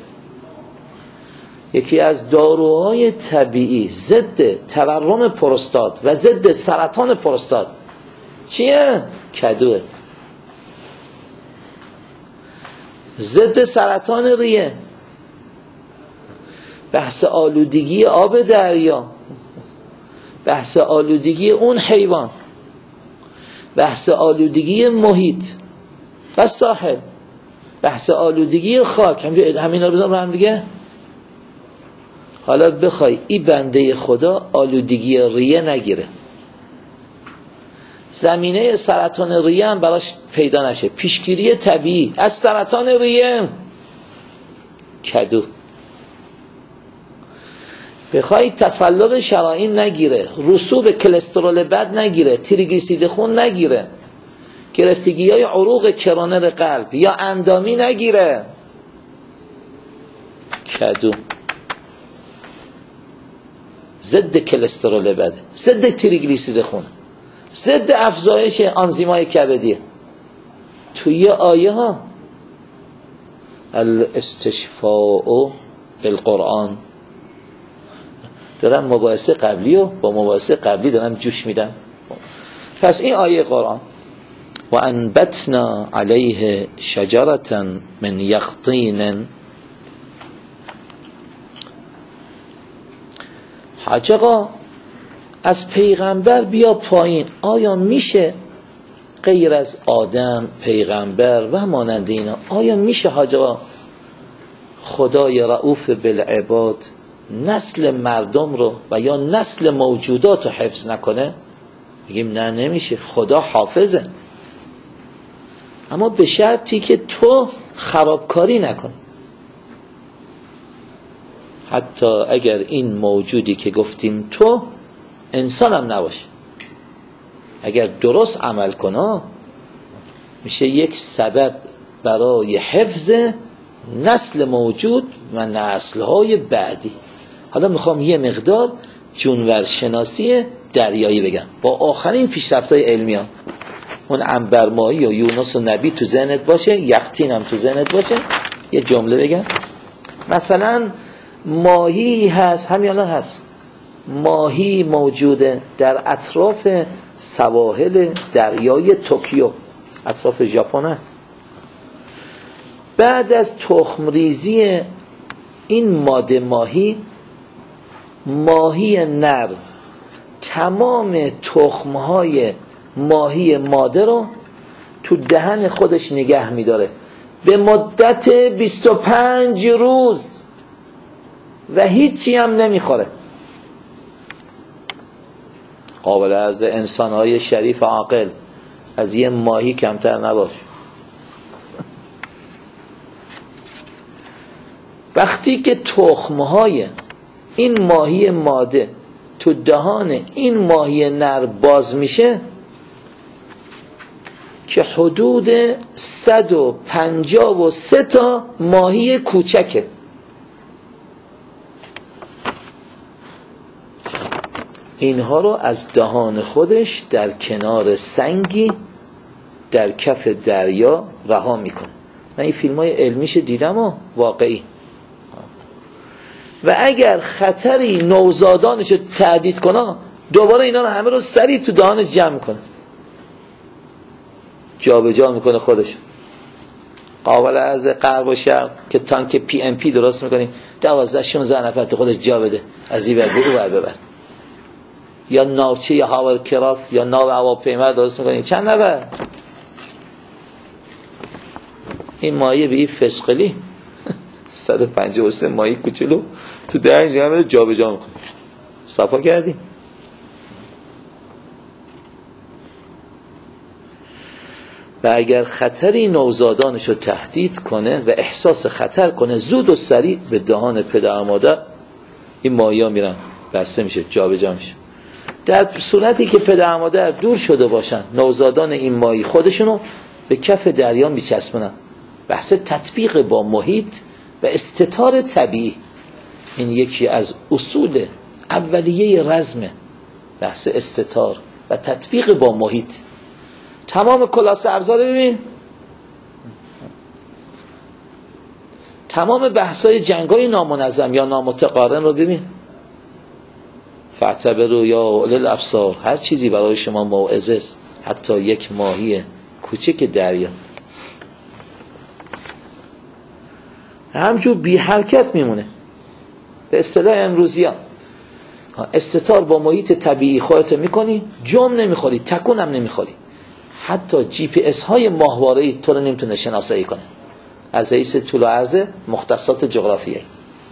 یکی از داروهای طبیعی ضد تورم پروستات و ضد سرطان پروستات چیه؟ کدوه. ضد سرطان ریه. بحث آلودگی آب دریا، بحث آلودگی اون حیوان، بحث آلودگی محیط و ساحل، بحث آلودگی خاک، همین رو بزنم رو هم دیگه. حالا بخوای این بنده خدا آلودگی ریه نگیره، زمینه سرطان ریه هم براش پیدا نشه، پیشگیری طبیعی از سرطان ریه کدو. بخوای تصلب شرائین نگیره، رسوب کلسترول بد نگیره، تریگلیسیرید خون نگیره، گرفتگی های عروق کرونر قلب یا اندامی نگیره، کدو. ضد کلسترول بده، ضد تریگلیسیرید خون، ضد افزایش آنزیمای کبدیه. توی آیه ها الاستشفاء بالقرآن. دارم مباحثه قبلی و با مباحثه قبلی دارم جوش میدم. پس این آیه قرآن و انبتنا علیه شجرة من یقطین. حاج آقا از پیغمبر بیا پایین، آیا میشه غیر از آدم پیغمبر و مانند اینا، آیا میشه حاج آقا خدای رؤوف بالعباد نسل مردم رو و یا نسل موجودات رو حفظ نکنه؟ میگیم نه نمیشه، خدا حافظه. اما به شرطی که تو خرابکاری نکنی. حتی اگر این موجودی که گفتیم تو انسان هم نباشه، اگر درست عمل کنه میشه یک سبب برای حفظ نسل موجود و نسل‌های بعدی. حالا میخوام یه مقدار جونورشناسی دریایی بگم با آخرین پیشرفت‌های علمی ها. اون عنبرماهی و یونس و نبی تو ذهنت باشه، یختین هم تو ذهنت باشه. یه جمله بگم، مثلا ماهی هست، همین الان هست ماهی موجوده در اطراف سواحل دریای توکیو، اطراف ژاپن. بعد از تخم ریزی این ماده ماهی، ماهی نر تمام تخمهای ماهی ماده رو تو دهن خودش نگه میداره به مدت بیست و پنج روز و هیچی هم نمیخوره. قابل عرض انسانهای شریف عاقل از یه ماهی کمتر نباش. وقتی که تخمهای این ماهی ماده تو دهان این ماهی نر باز میشه که حدود صد و پنجاه و سه تا ماهی کوچکه، اینها رو از دهان خودش در کنار سنگی در کف دریا رها میکنه. من این فیلم های علمیش دیدم و واقعی. و اگر خطری نوزادانش رو تهدید کنه دوباره اینا رو همه رو سریع تو دهانش جمع میکنه، جا به جا میکنه خودش. قابل عرض غرب و شرق که تانک پی ام پی درست میکنیم دوازده شانزده نفر تو خودش جا بده، از این ور برو ور ببر. یا ناوچه یا هاورکرافت یا ناو هواپیما درست میکنیم چند نفر. این مایه به این فسقلی صد و پنجاه و سه ماهی کوچولو تو دهن جمعه جا به جا میکنیم. صفا کردیم. و اگر خطری نوزادانش رو تهدید کنه و احساس خطر کنه زود و سریع به دهان پدر و مادر این ماهی ها میرن بسته میشه، جا به جا میشه. در صورتی که پدر و مادر دور شده باشن نوزادان این ماهی خودشونو به کف دریا میچسبونن. بحث تطبیق با محیط و استتار طبیعی این یکی از اصول اولیه رزمه، بحث استتار و تطبیق با محیط. تمام کلاسه ابزار ببین، تمام بحثای جنگای نامنظم یا نامتقارن رو ببین. فاعتبروا یا اولی الابصار، هر چیزی برای شما موعظه است، حتی یک ماهی کوچک دریا. همجور بی حرکت میمونه. به اصطلاح امروزی ها استتار با محیط طبیعی خودت میکنی، جم نمیخوری، تکون هم نمیخوری. حتی جی پی اس های ماهواره‌ای تو رو نمیتونه شناسایی کنه از حیث طول و عرض مختصات جغرافیایی.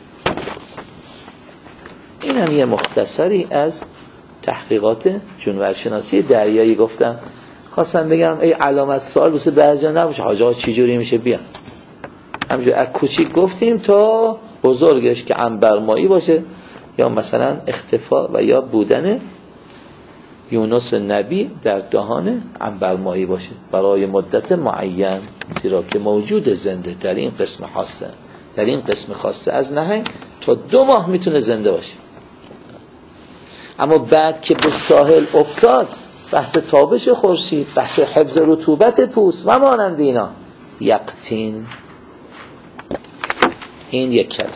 این هم یه مختصری از تحقیقات جونورشناسی دریایی گفتم. خواستم بگم ای علامت سوال واسه بعضیا نباشه، حاج آقا چی جوری میشه بیا. همینجور از کوچیک گفتیم تا بزرگش که عنبرمایی باشه یا مثلا اختفا و یا بودن یونس نبی در دهان عنبرمایی باشه برای مدت معین، زیرا که موجود زنده در این قسم خاصه در این قسم خاصه از نهنگ تا دو ماه میتونه زنده باشه. اما بعد که به ساحل افتاد بحث تابش خورشید، بحث حفظ رطوبت پوست و مانند اینا یقطین. این یک کلمه.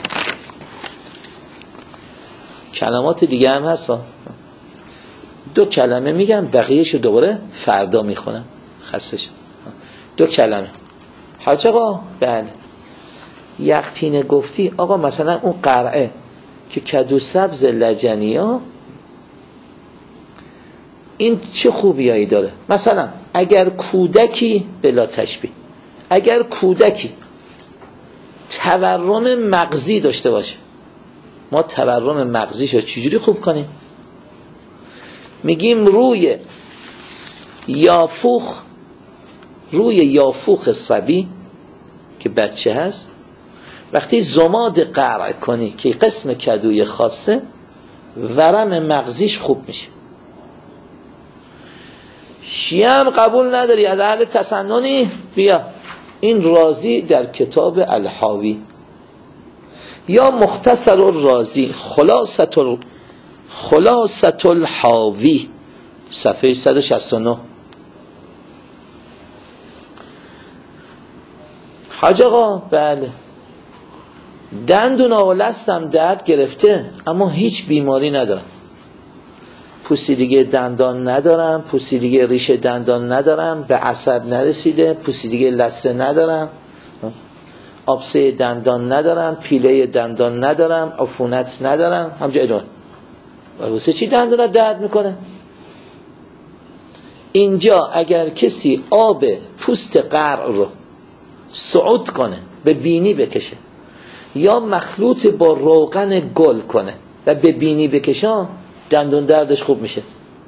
کلمات دیگه هم هست ها. دو کلمه میگم بقیهشو دوباره فردا میخونم. خسته شد. دو کلمه. حاج آقا بله یقطینه گفتی آقا، مثلا اون قرعه که کدو سبز لجنی ها این چه خوبیایی داره؟ مثلا اگر کودکی بلا تشبیه، اگر کودکی تورم مغزی داشته باشه، ما تورم مغزیشو چجوری خوب کنیم؟ میگیم روی یافوخ روی یافوخ صبی که بچه هست، وقتی زماد قرع کنی که قسم کدوی خاصه، ورم مغزیش خوب میشه. شیعه هم قبول نداری، از اهل تسننی، بیا این رازی در کتاب الحاوی یا مختصر الرازی خلاصة ال... خلاصة الحاوی صفحه صد و شصت و نه. حاج آقا بله دندون و لثم درد گرفته اما هیچ بیماری ندارم، پوسیدگی دندان ندارم، پوسیدگی ریشه دندان ندارم، به عصب نرسیده، پوسیدگی لثه ندارم، آبسه دندان ندارم، پیله دندان ندارم، عفونت ندارم، همجا ادامه. واسه چی دندون درد میکنه؟ اینجا اگر کسی آب پوست قرع رو صعود کنه، به بینی بکشه یا مخلوط با روغن گل کنه و به بینی بکشه، دندون دردش خوب میشه.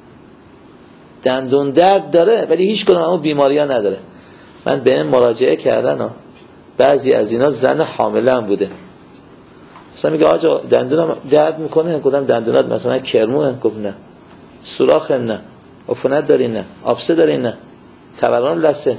دندون درد داره ولی هیچ کدوم اون بیماری ها نداره. من به این مراجعه کردن ها. بعضی از اینا زن حامله هم بوده، مثلا میگه آجا دندونم درد میکنه، گفتم دندونات مثلا کرموه، گفت نه. سوراخ نه. عفونت داری نه. آبسه داری نه. تورم لثه.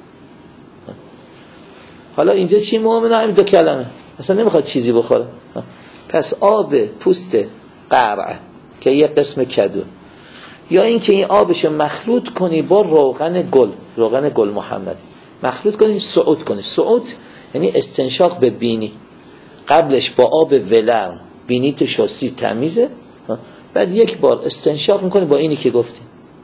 حالا اینجا چی مهمه؟ همین دو کلمه، اصلا نمیخواد چیزی بخوره. پس آب پوست قرع که یه قسم کدو، یا اینکه این آبشو مخلوط کنی با روغن گل، روغن گل محمدی مخلوط کنی، صعود کنی. صعود یعنی استنشاق به بینی، قبلش با آب ولرم بینی تو شستی تمیزه، بعد یک بار استنشاق میکنی با اینی که گفتی.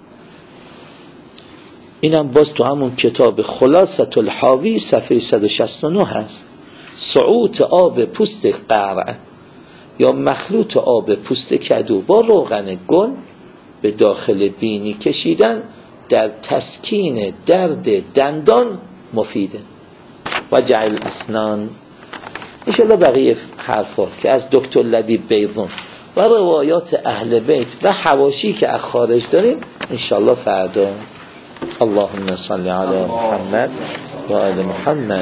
اینم باز تو همون کتاب خلاصة الحاوی صفحه صد و شصت و نه هست. صعود آب پوست قرع یا مخلوط آب پوست کدو با روغن گل به داخل بینی کشیدن در تسکین درد دندان مفیده. و جعل اسنان. انشاءالله بقیه حرفا که از دکتر لبیب بیضون و روایات اهل بیت و حواشی که از خارج داریم انشاءالله فردا. اللهم صل علی محمد و آل محمد.